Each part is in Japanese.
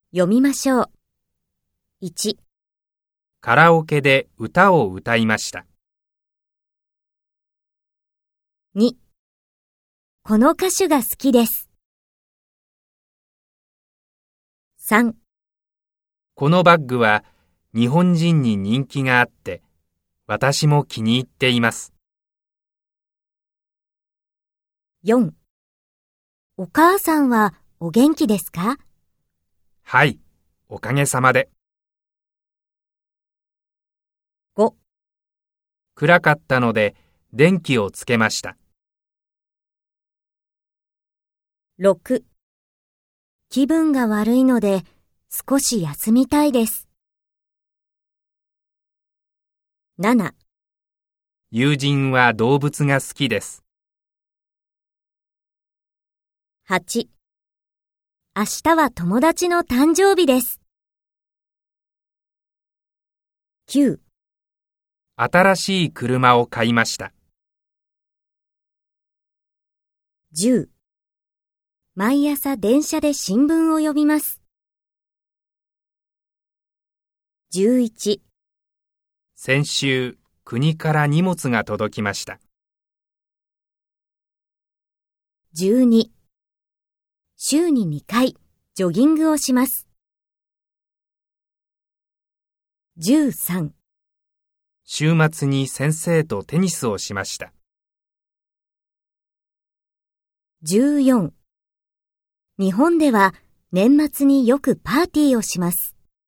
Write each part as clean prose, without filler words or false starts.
読みましょう。1、 カラオケで歌を歌いました。 2、この歌手が好きです。3、 このバッグは日本人に人気があって、私も気に入っています。 4、お母さんはお元気ですか？ はい、おかげさまで。 5、 暗かったので電気をつけました。 6、気分が悪いので少し休みたいです。7、 友人は動物が好きです。 8、明日は友達の誕生日です。9、 新しい車を買いました。 10、毎朝電車で新聞を読みます。11、 先週、国から荷物が届きました。 12、週に2回ジョギングをします。13、 週末に先生とテニスをしました。 14、日本では年末によくパーティーをします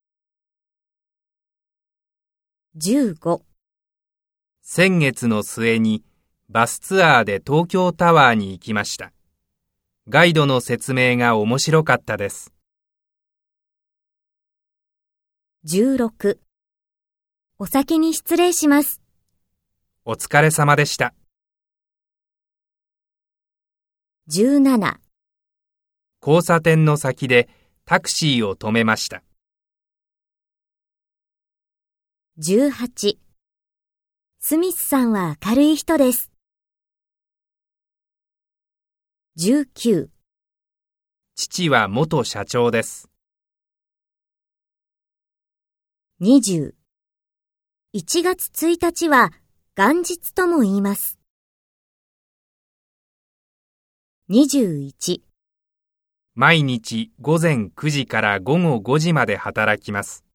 。15、 先月の末にバスツアーで東京タワーに行きました。ガイドの説明が面白かったです。 16、お先に失礼します。 お疲れ様でした。 17、 交差点の先でタクシーを止めました。 18、スミスさんは明るい人です。19、 父は元社長です。 20、1月1日は元日とも言います。21、 毎日午前9時から午後5時まで働きます。